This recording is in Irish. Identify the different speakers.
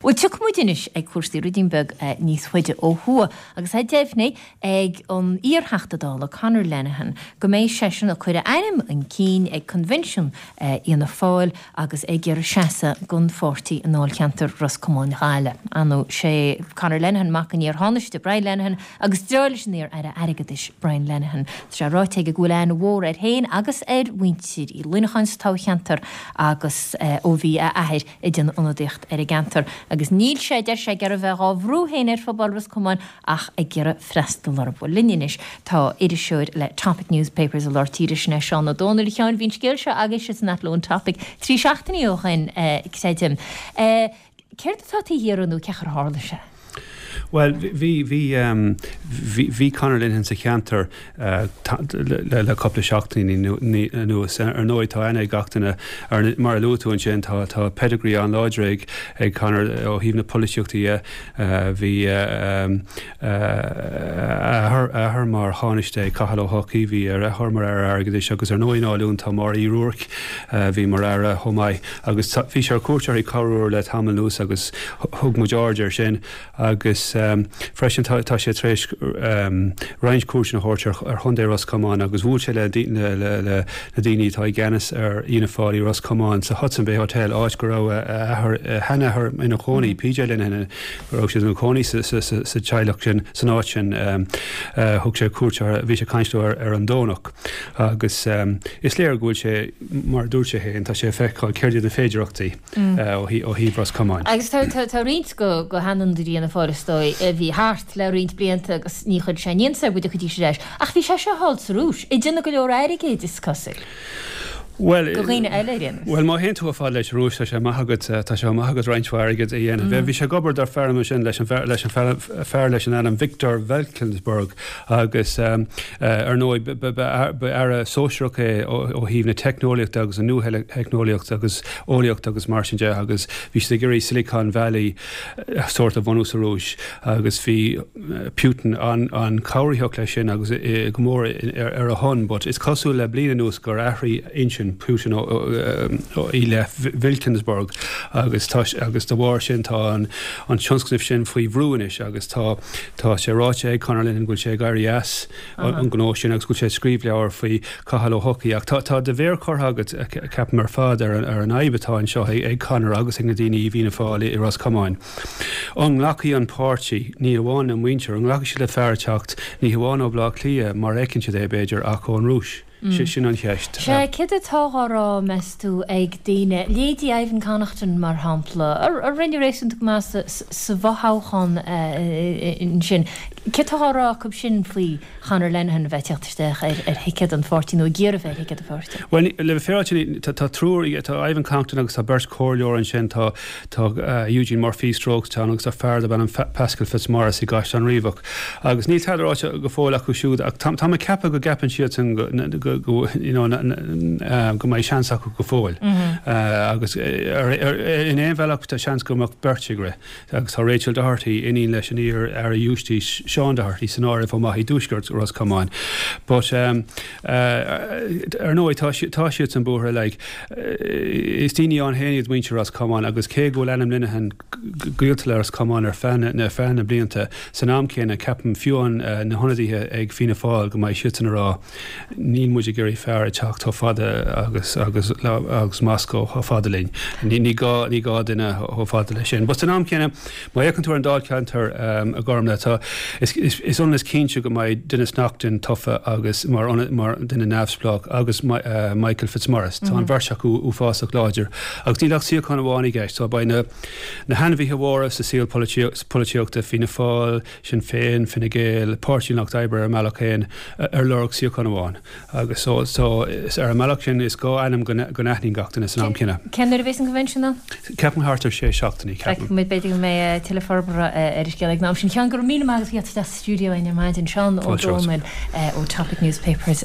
Speaker 1: Well tuchmuidinis ag cuastí Rudinberg níos chuide ó thua agus ha défhné ag an íorthachtadála Conor Lenihan go méid sesin a chuide aim an cín ag convention íana fáil agus ag ar seasa gun fortí an áil ceantar Roscommon Ghaile. Anú sé Conor Lenihan mac an íor háneiste Brian Lenihan agus dreilis níor ar a agadis Brian Lenihan. Tá ráit ag go bhfuil an mhór ar héin agus wintír í lunachans tá cheantar agus ó bhí a air i dtí anadíocht ar a gantar. Agus níl sé der sé gar a bheith á bhrúhéin ar fabal Roscommon ach ag gar a freistal ar bhil linis tá idir siúr le topic newspapers a lortíris na Seán O'Donnell cheann vín scéil se agus is nat lón topic trí seachtaí óchain céitim. Céir atá tí hiarúnú cechar hála se?
Speaker 2: Well, vi Conor Lenihan sa cheantar le couple seachtaí nuas ar nóid tá ana gachtainna ar mar lútú an sin tá pedigree an láidreig ag Conor ó híomh na polisiúchtaí hí ahar mar háneiste cahall ó hockey hí ar ahar mar ar agadis agus ar nóid áún tá mar í ruach hí mar ar thomáid agus hí sé cuairtear í carúir le Tamil Lús agus thug mo George ar sin agus freisin tá sé tréis range cuairte na háirtear ar chundé Roscommon agus bhúil sé le daoine tá gceannas ar íana fáilí Roscommon sa Hudson Bay Hotel áit go raibh henahar ina chónaí PJ Lenihan go raibh sé an chónaí sa teilech sin san áit sin thug sé cuairte bhí sé caiinstú ar an dónach agus is léir gúil sé mar dúir sé héin tá sé feicáil céirdiad na féidireachtaí ó híomh Roscommon.
Speaker 1: Agus tá rint go hanan dí ana fórastói bhí hart le rint blianta agus ní chud sé níonsa bud a chutí sé leis. Ach bhí sé hált rúis. I duna go leor airigé discussir. Well, má hen tú a fáil leis rúis tá sé maithagad reinintmhairigad a dhéanamh. Bhí sé gobar ar ferm sin leis an fear leis an anam Victor Velkensberg agus ar nóid ar a sóisireacha ó híomh na technoliacht agus a nú technoliacht agus óliacht agus mar sin de agus bhí sé gurí Silicon Valley sort of bhunús a rúis agus bhí Putin an cabhraíocht lei sin agus go mór ar a hon, but is cosú le bliana nús gur aithrí insin Putin í le Wilkensburg agus do bhhar sin tá an tionscnamh sin faoi bhrúanis agus tá sé ráite ag Conor Lenihan gúil sé gairí as an gnó sin agus gúil sé scríb leabhar faoi cahall ó hockey ach tá de bhéir chorthagad ceap mar fad ar an aibbetáin seo ag Conor agus ag na daoine í bhína fáil i Roscommon. An nglachaí an páirtí ní amháin an muintear an nglacha si le fearteacht ní amháin ó blá clia mar écinn si é beidir ach ón rúis. Sin an cheist. Sé cid atárá meú ag daine léadí éhann connachtain mar hampla ar rinne rééisint go más sa bhathchan sin. Citárá go sin faoi Conor Lenihan bheitteachtarsteach ar hiicad an 14 ó ggéar a bheith hiicad a 14.
Speaker 2: Well, le féráte tá trúí tá éhann Compton agus tá Bert Corleor an sin tá Eugene Murphy Strokes tá agus tá fearda ban an Pascal Fitzmaurice i gceist an riomhach. Agus ní teidiráte go fóla acu siúd ach tá ceappa go gapan siad go mai seans acu go fóil. Agus in éonbhealach tá seans go amach Bertigre agus tá Rachel Doherty iní leis an ír ar a dúistí Sean Doherty san áir fá maithí dúisgurt Roscommon. But ar nóid tá siad an búthra le is daoine an héanaad muinte Roscommon agus cé go lenam Lenihan gúilta le Roscommon ar fearna blianta san am céanna ceapan fiúan na honadaithe ag fina fáil go mai siútan rá níl muidir gurí fear teach tá fada agus Moscow á fada linn. Ní gá duine ó fada lei sin. But an am céanna má écann tú an dáil ceantar a gcóm le tá is onlas cínse go mai duine snachtain tofa agus mar duine nefsplach agus Michael Fitzmaurice tá an bharseach ú fásach láidir. Agus ní leach siad chuna bháinnig gceist tá ba na hanmhíthe mhóra sa síl políochta fina fáil sin féin Fine Gael páirtínacht d'oibre ar meallachéin ar lorg siad chuna bháin. Agus so is ar meallach sin is gá einam go neithnín gachtain is an am cinna.
Speaker 1: Cenn ar a bhés an conventional?
Speaker 2: Ceapan hartar sé seachtaí.
Speaker 1: Mid beidir mé telefarbara ar is gealaigh ná sin chean gur míle agus fiat de studio in your mind and Sean O'Donnell ó Topic Newspapers